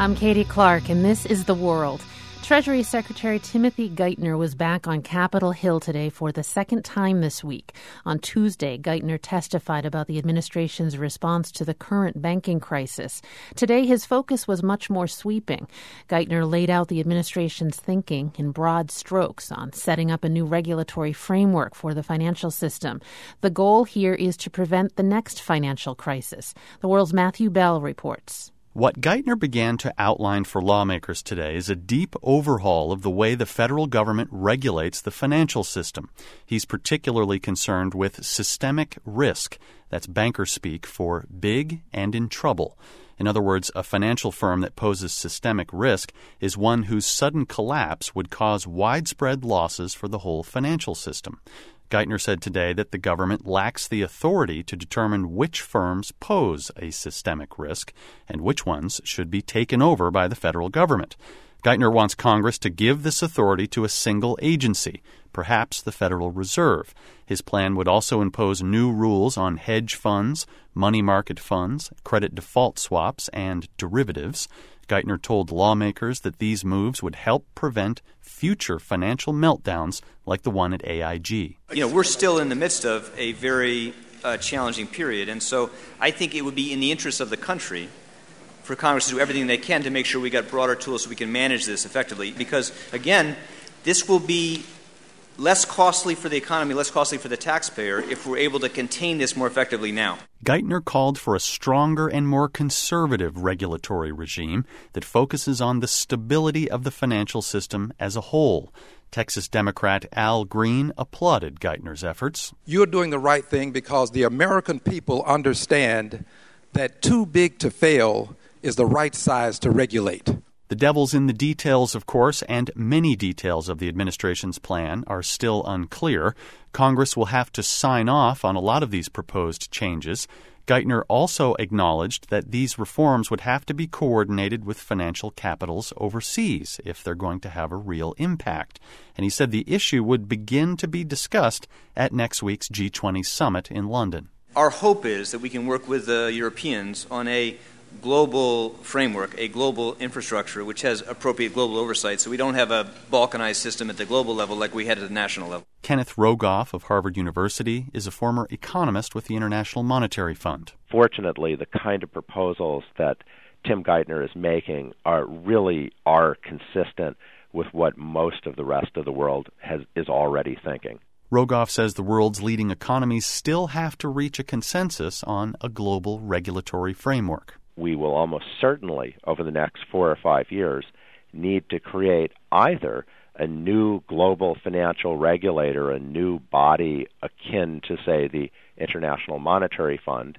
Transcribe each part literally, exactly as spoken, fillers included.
I'm Katie Clark, and this is The World. Treasury Secretary Timothy Geithner was back on Capitol Hill today for the second time this week. On Tuesday, Geithner testified about the administration's response to the current banking crisis. Today, his focus was much more sweeping. Geithner laid out the administration's thinking in broad strokes on setting up a new regulatory framework for the financial system. The goal here is to prevent the next financial crisis. The World's Matthew Bell reports. What Geithner began to outline for lawmakers today is a deep overhaul of the way the federal government regulates the financial system. He's particularly concerned with systemic risk. That's banker speak for big and in trouble. In other words, a financial firm that poses systemic risk is one whose sudden collapse would cause widespread losses for the whole financial system. Geithner said today that the government lacks the authority to determine which firms pose a systemic risk and which ones should be taken over by the federal government. Geithner wants Congress to give this authority to a single agency, perhaps the Federal Reserve. His plan would also impose new rules on hedge funds, money market funds, credit default swaps, and derivatives. Geithner told lawmakers that these moves would help prevent future financial meltdowns like the one at A I G. You know, we're still in the midst of a very uh, challenging period, and so I think it would be in the interest of the country for Congress to do everything they can to make sure we got broader tools so we can manage this effectively. Because, again, this will be less costly for the economy, less costly for the taxpayer if we're able to contain this more effectively now. Geithner called for a stronger and more conservative regulatory regime that focuses on the stability of the financial system as a whole. Texas Democrat Al Green applauded Geithner's efforts. You're doing the right thing because the American people understand that too big to fail is the right size to regulate. The devil's in the details, of course, and many details of the administration's plan are still unclear. Congress will have to sign off on a lot of these proposed changes. Geithner also acknowledged that these reforms would have to be coordinated with financial capitals overseas if they're going to have a real impact. And he said the issue would begin to be discussed at next week's G twenty summit in London. Our hope is that we can work with the Europeans on a global framework, a global infrastructure, which has appropriate global oversight, so we don't have a balkanized system at the global level like we had at the national level. Kenneth Rogoff of Harvard University is a former economist with the International Monetary Fund. Fortunately, the kind of proposals that Tim Geithner is making are really are consistent with what most of the rest of the world has is already thinking. Rogoff says the world's leading economies still have to reach a consensus on a global regulatory framework. We will almost certainly, over the next four or five years, need to create either a new global financial regulator, a new body akin to, say, the International Monetary Fund,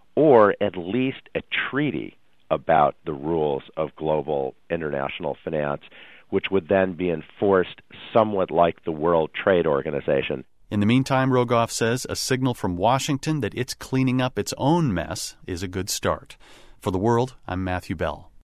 or at least a treaty about the rules of global international finance, which would then be enforced somewhat like the World Trade Organization. In the meantime, Rogoff says a signal from Washington that it's cleaning up its own mess is a good start. For The World, I'm Matthew Bell.